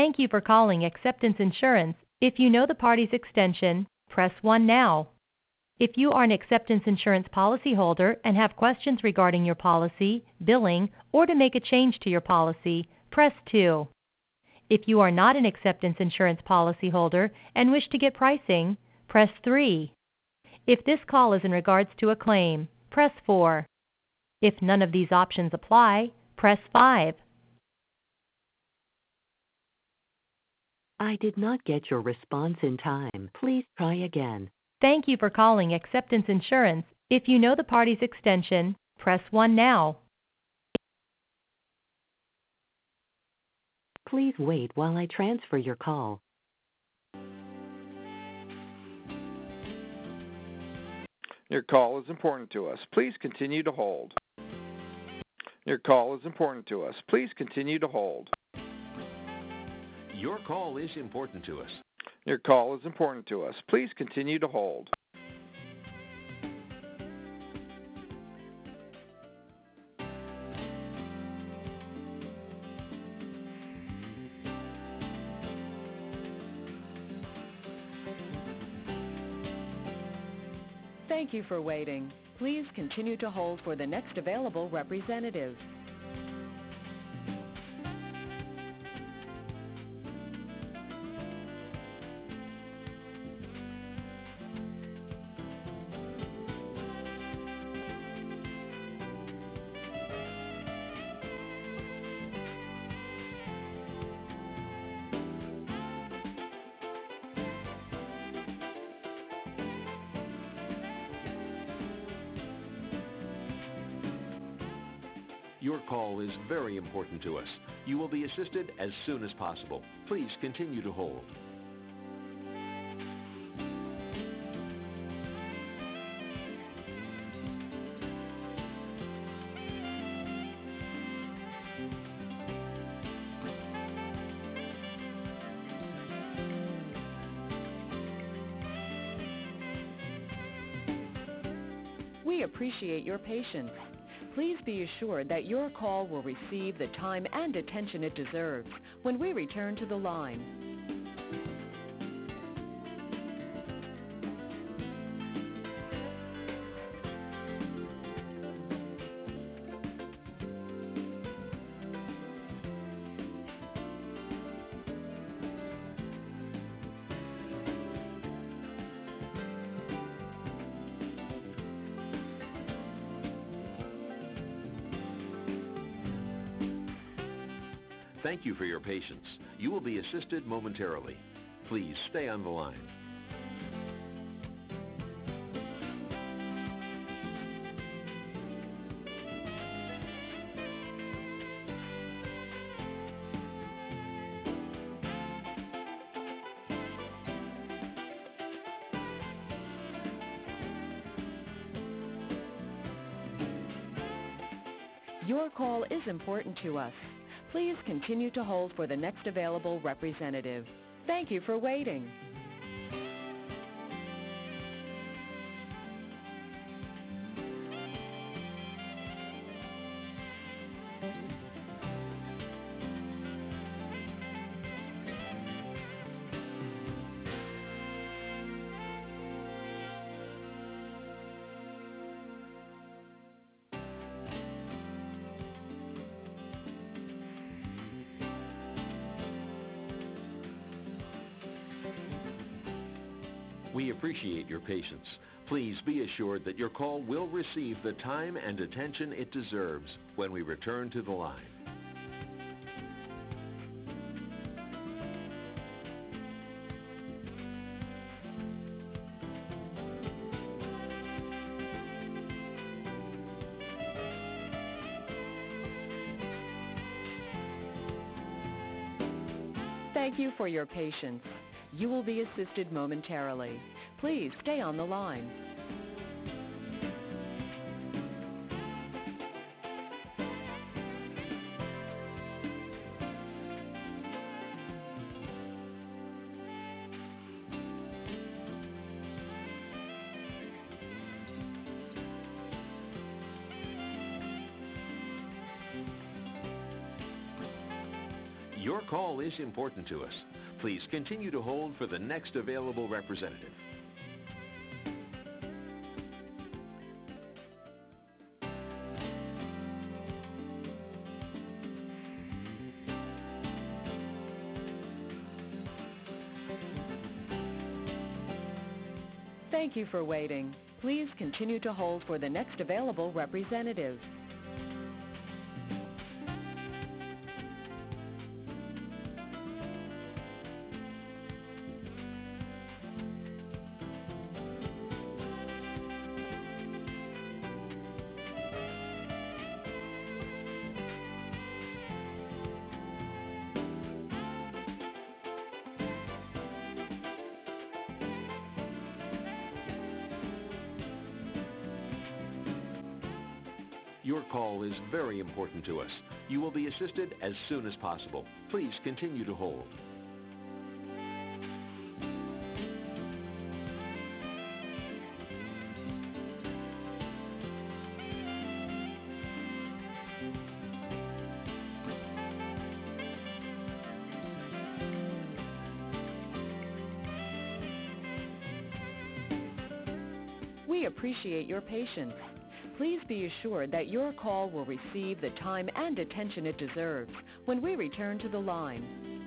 Thank you for calling Acceptance Insurance. If you know the party's extension, press 1 now. If you are an Acceptance Insurance policyholder and have questions regarding your policy, billing, or to make a change to your policy, press 2. If you are not an Acceptance Insurance policyholder and wish to get pricing, press 3. If this call is in regards to a claim, press 4. If none of these options apply, press 5. I did not get your response in time. Please try again. Thank you for calling Acceptance Insurance. If you know the party's extension, press 1 now. Please wait while I transfer your call. Your call is important to us. Please continue to hold. Your call is important to us. Please continue to hold. Your call is important to us. Your call is important to us. Please continue to hold. Thank you for waiting. Please continue to hold for the next available representative. Your call is very important to us. You will be assisted as soon as possible. Please continue to hold. We appreciate your patience. Please be assured that your call will receive the time and attention it deserves when we return to the line. Thank you for your patience. You will be assisted momentarily. Please stay on the line. Your call is important to us. Please continue to hold for the next available representative. Thank you for waiting. We appreciate your patience. Please be assured that your call will receive the time and attention it deserves when we return to the line. Thank you for your patience. You will be assisted momentarily. Please stay on the line. Your call is important to us. Please continue to hold for the next available representative. Thank you for waiting. Please continue to hold for the next available representative. Your call is very important to us. You will be assisted as soon as possible. Please continue to hold. We appreciate your patience. Please be assured that your call will receive the time and attention it deserves when we return to the line.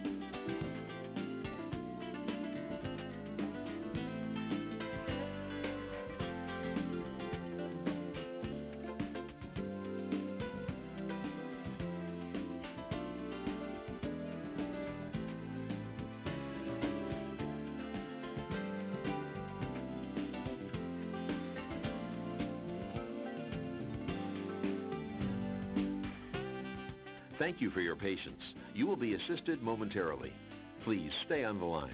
Thank you for your patience. You will be assisted momentarily. Please stay on the line.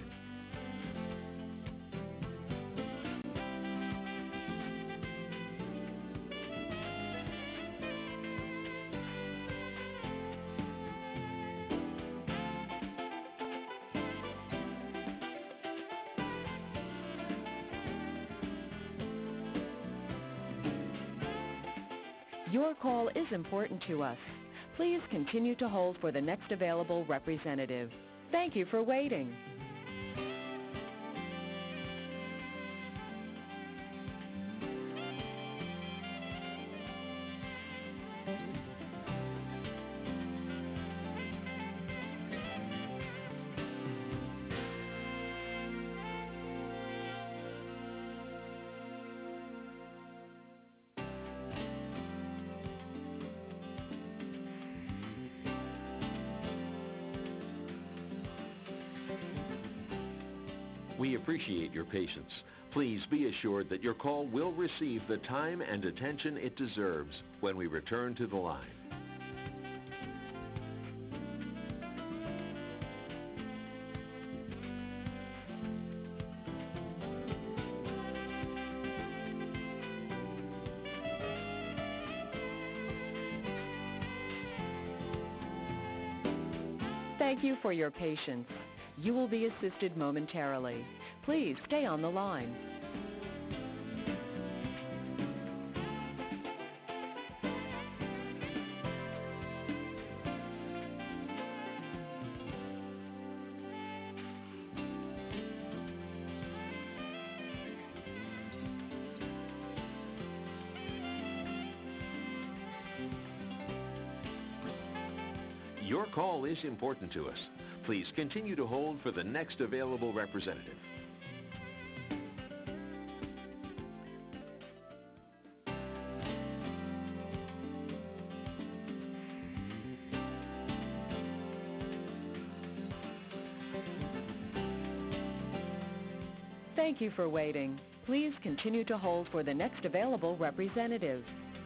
Your call is important to us. Please continue to hold for the next available representative. Thank you for waiting. We appreciate your patience. Please be assured that your call will receive the time and attention it deserves when we return to the line. Thank you for your patience. You will be assisted momentarily. Please stay on the line. Your call is important to us. Please continue to hold for the next available representative. Thank you for waiting. Please continue to hold for the next available representative.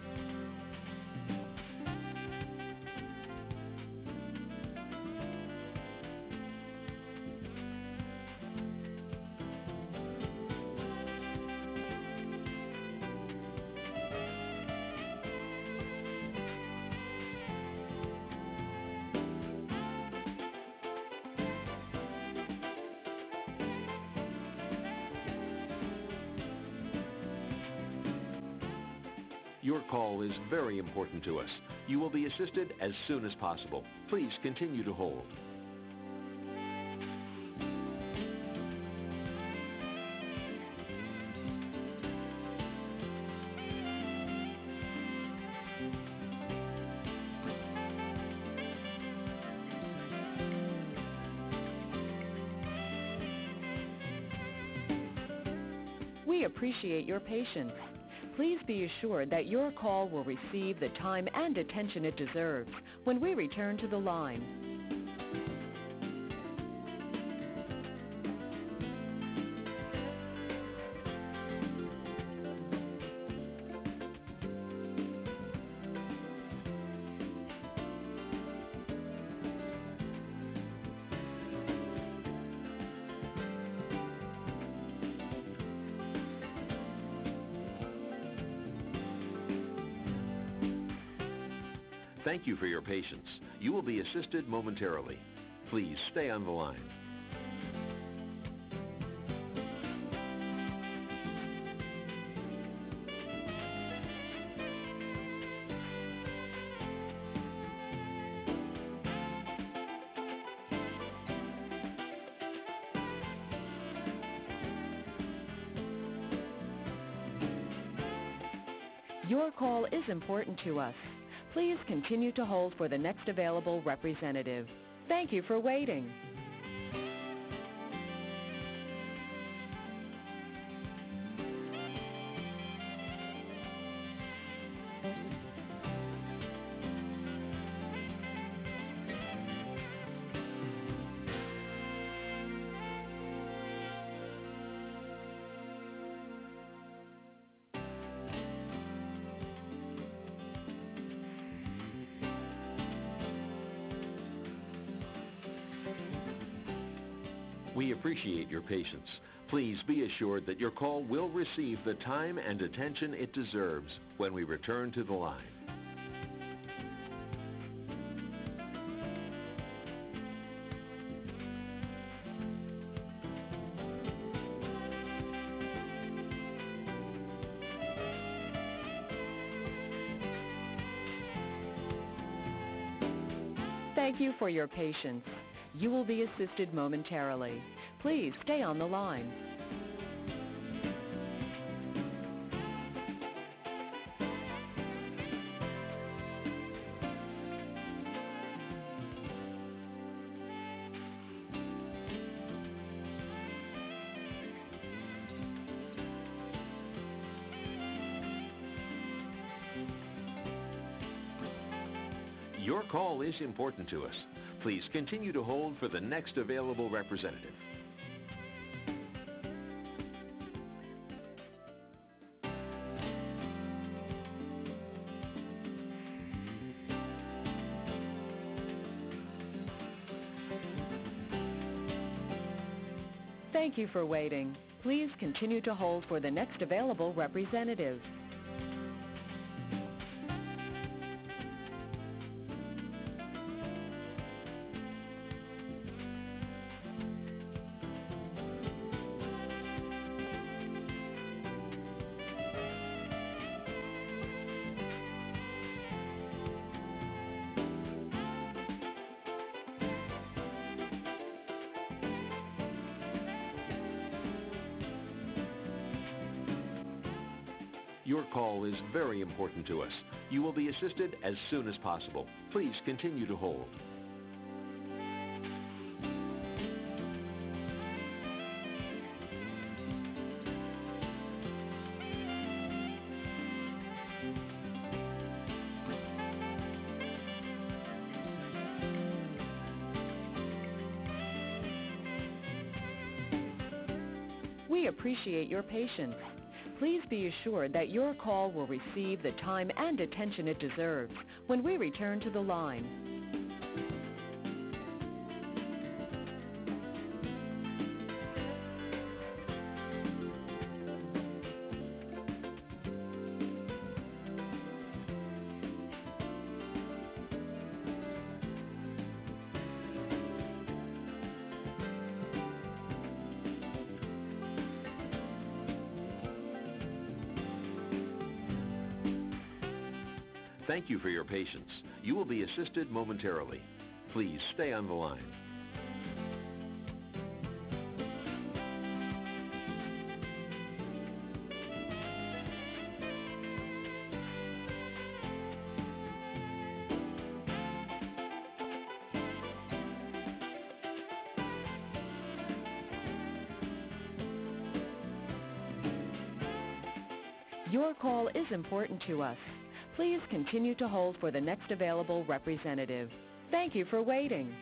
Your call is very important to us. You will be assisted as soon as possible. Please continue to hold. We appreciate your patience. Please be assured that your call will receive the time and attention it deserves when we return to the line. Thank you for your patience. You will be assisted momentarily. Please stay on the line. Your call is important to us. Please continue to hold for the next available representative. Thank you for waiting. We appreciate your patience. Please be assured that your call will receive the time and attention it deserves when we return to the line. Thank you for your patience. You will be assisted momentarily. Please stay on the line. Your call is important to us. Please continue to hold for the next available representative. Thank you for waiting. Please continue to hold for the next available representative. Your call is very important to us. You will be assisted as soon as possible. Please continue to hold. We appreciate your patience. Please be assured that your call will receive the time and attention it deserves when we return to the line. Thank you for your patience. You will be assisted momentarily. Please stay on the line. Your call is important to us. Please continue to hold for the next available representative. Thank you for waiting.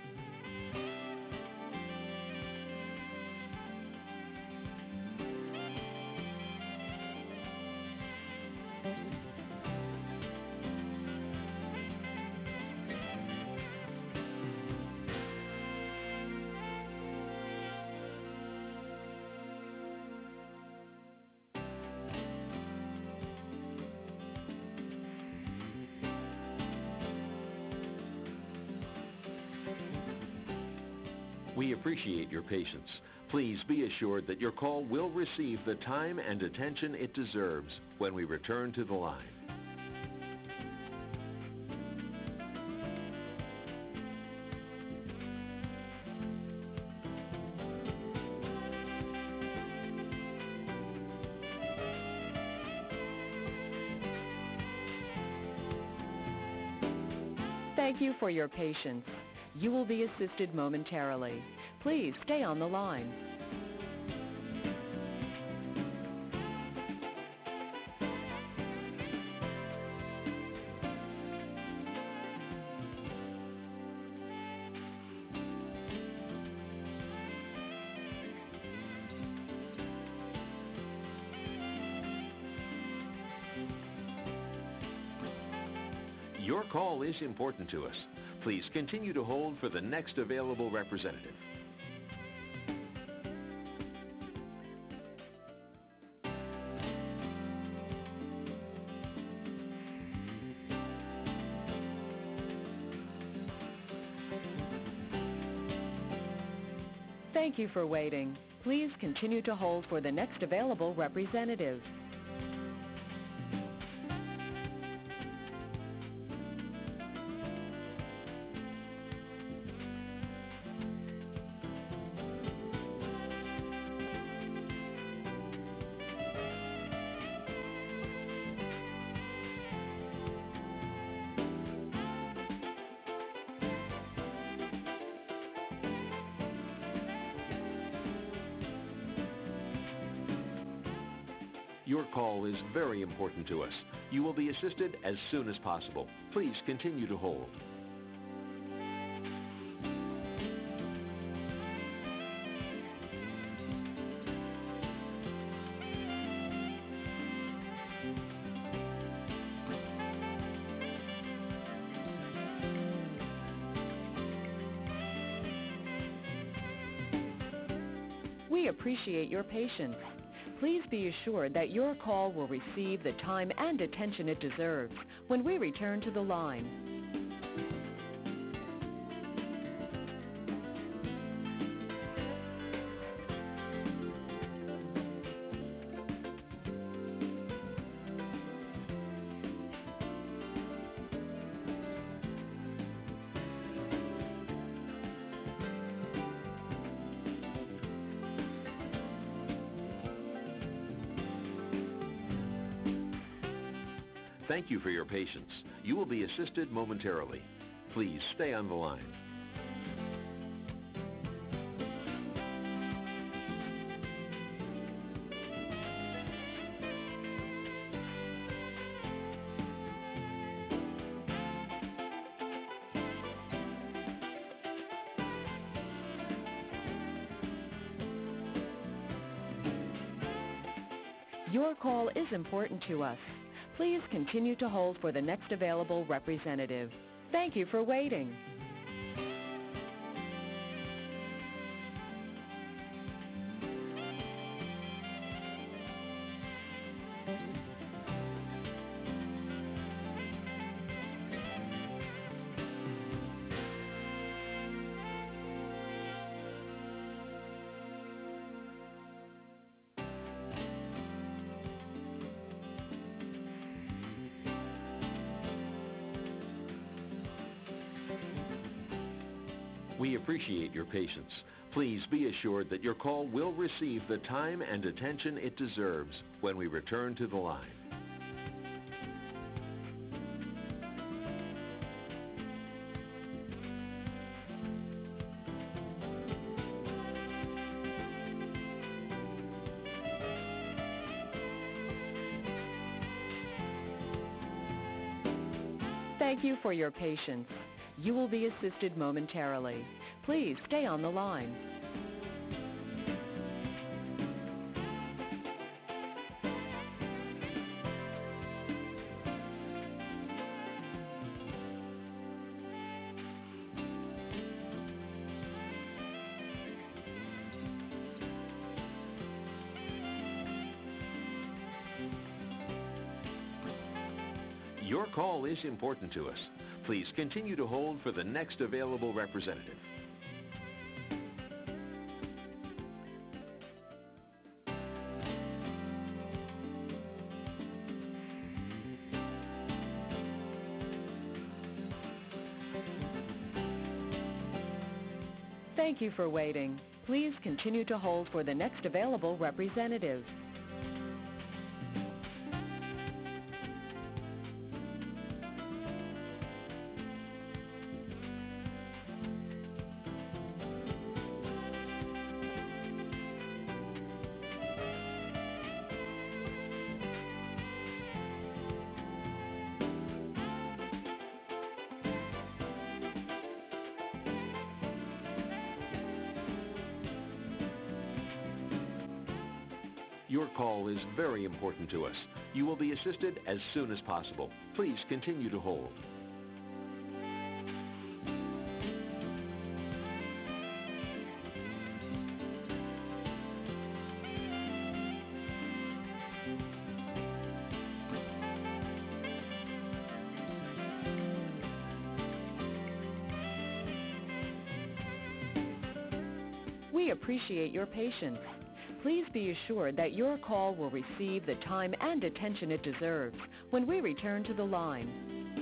We appreciate your patience. Please be assured that your call will receive the time and attention it deserves when we return to the line. Thank you for your patience. You will be assisted momentarily. Please stay on the line. Your call is important to us. Please continue to hold for the next available representative. Thank you for waiting. Please continue to hold for the next available representative. Your call is very important to us. You will be assisted as soon as possible. Please continue to hold. We appreciate your patience. Please be assured that your call will receive the time and attention it deserves when we return to the line. Thank you for your patience. You will be assisted momentarily. Please stay on the line. Your call is important to us. Please continue to hold for the next available representative. Thank you for waiting. We appreciate your patience. Please be assured that your call will receive the time and attention it deserves when we return to the line. Thank you for your patience. You will be assisted momentarily. Please stay on the line. Your call is important to us. Please continue to hold for the next available representative. Thank you for waiting. Please continue to hold for the next available representative. Your call is very important to us. You will be assisted as soon as possible. Please continue to hold. We appreciate your patience. Please be assured that your call will receive the time and attention it deserves when we return to the line.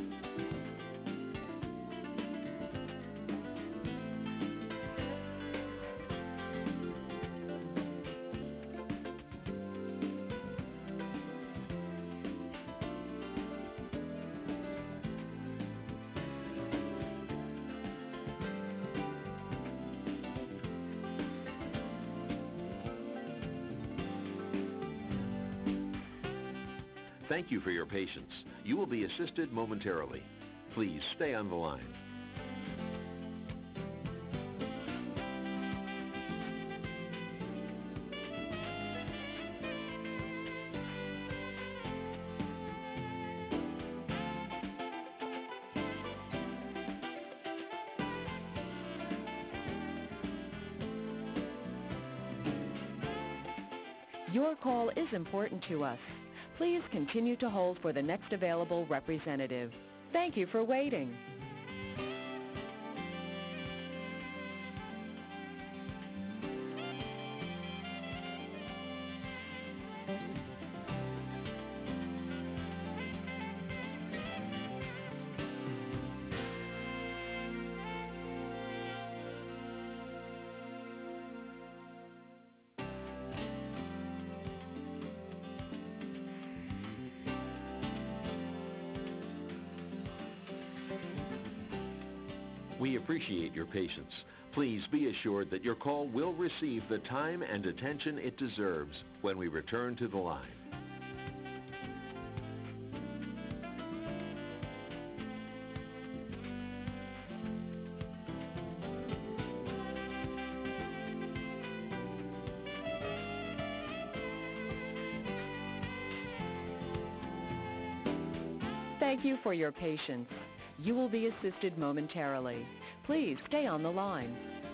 Thank you for your patience. You will be assisted momentarily. Please stay on the line. Your call is important to us. Please continue to hold for the next available representative. Thank you for waiting. We appreciate your patience. Please be assured that your call will receive the time and attention it deserves when we return to the line. Thank you for your patience. You will be assisted momentarily. Please stay on the line.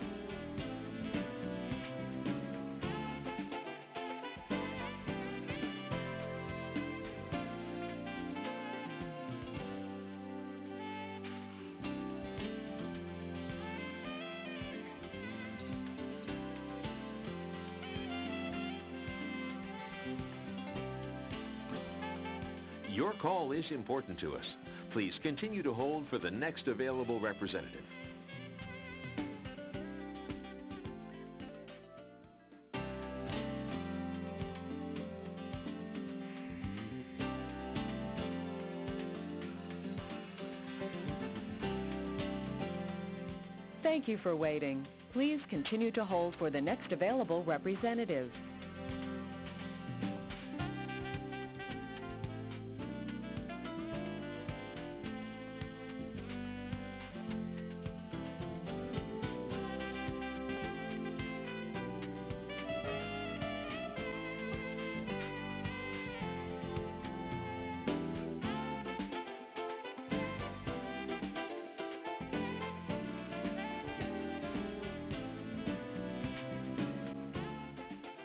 Your call is important to us. Please continue to hold for the next available representative. Thank you for waiting. Please continue to hold for the next available representative.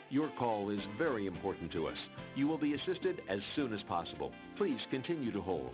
Your call is very important to us. You will be assisted as soon as possible. Please continue to hold.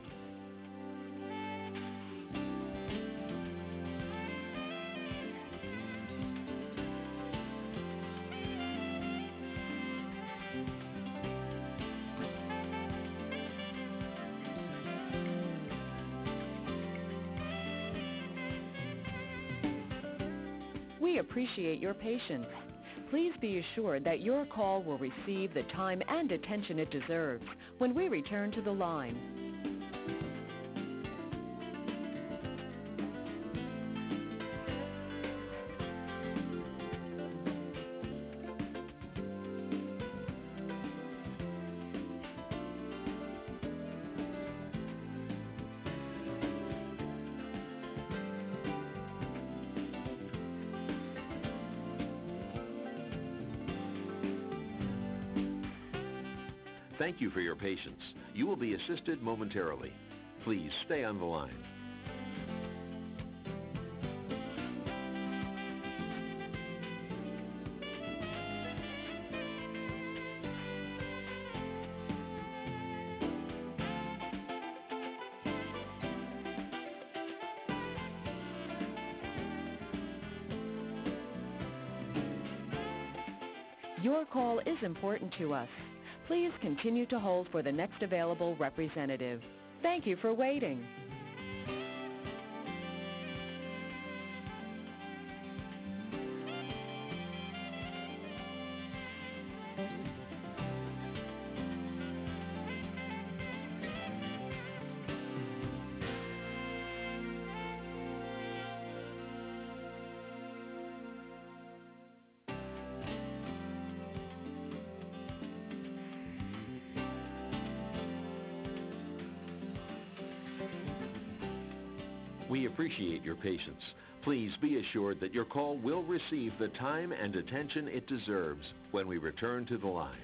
We appreciate your patience. Please be assured that your call will receive the time and attention it deserves when we return to the line. Thank you for your patience. You will be assisted momentarily. Please stay on the line. Your call is important to us. Please continue to hold for the next available representative. Thank you for waiting. We appreciate your patience. Please be assured that your call will receive the time and attention it deserves when we return to the line.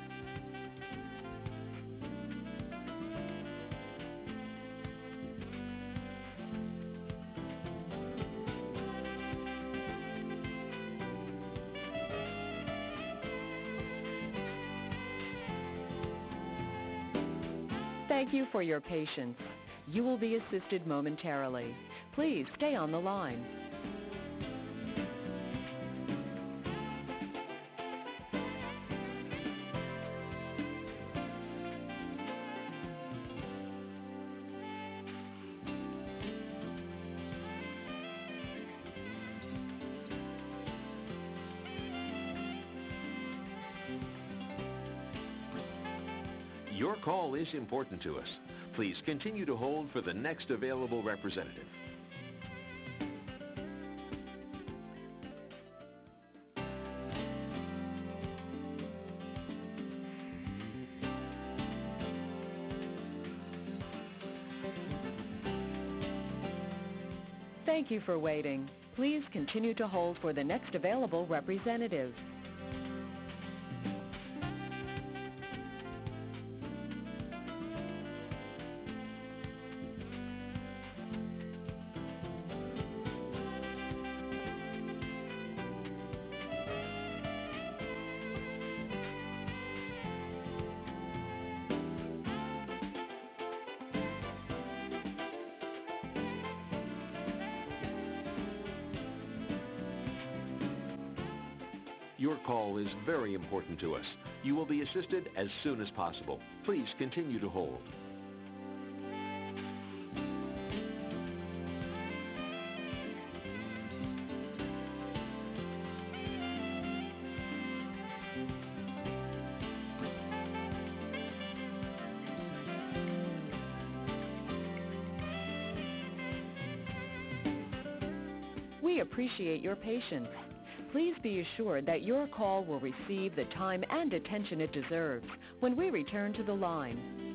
Thank you for your patience. You will be assisted momentarily. Please stay on the line. Your call is important to us. Please continue to hold for the next available representative. Thank you for waiting. Please continue to hold for the next available representative. Your call is very important to us. You will be assisted as soon as possible. Please continue to hold. We appreciate your patience. Please be assured that your call will receive the time and attention it deserves when we return to the line.